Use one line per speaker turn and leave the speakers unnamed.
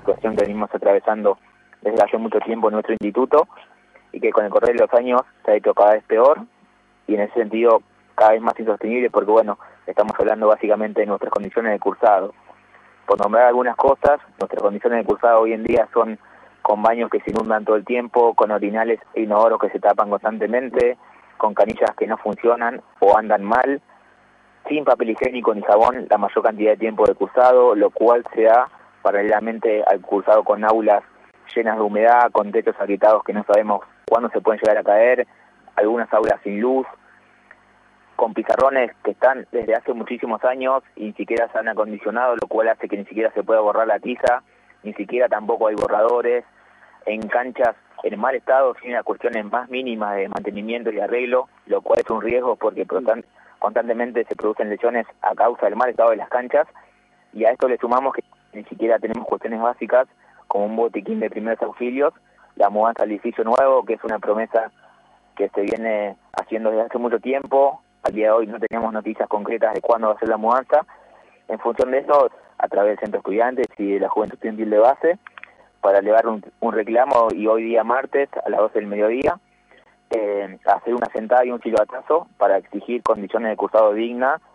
situación que venimos atravesando desde hace mucho tiempo en nuestro instituto y que con el correr de los años se ha hecho cada vez peor y en ese sentido cada vez más insostenible porque bueno, estamos hablando básicamente de nuestras condiciones de cursado. Por nombrar algunas cosas, nuestras condiciones de cursado hoy en día son con baños que se inundan todo el tiempo, con orinales e inodoros que se tapan constantemente, con canillas que no funcionan o andan mal, sin papel higiénico ni jabón la mayor cantidad de tiempo de cursado, lo cual se da paralelamente al cursado con aulas llenas de humedad, con techos agrietados que no sabemos cuándo se pueden llegar a caer, algunas aulas sin luz, con pizarrones que están desde hace muchísimos años y ni siquiera se han acondicionado, lo cual hace que ni siquiera se pueda borrar la tiza, ni siquiera tampoco hay borradores, en canchas en mal estado, sin las cuestiones más mínimas de mantenimiento y arreglo, lo cual es un riesgo porque constantemente se producen lesiones a causa del mal estado de las canchas, y a esto le sumamos que ni siquiera tenemos cuestiones básicas como un botiquín de primeros auxilios, la mudanza al edificio nuevo, que es una promesa que se viene haciendo desde hace mucho tiempo. Al día de hoy no tenemos noticias concretas de cuándo va a ser la mudanza. En función de eso, a través del Centro Estudiantes y de la Juventud Estudiantil de Base, para elevar un reclamo, y hoy día martes a las 12 del mediodía, hacer una sentada y un silbatazo para exigir condiciones de cursado dignas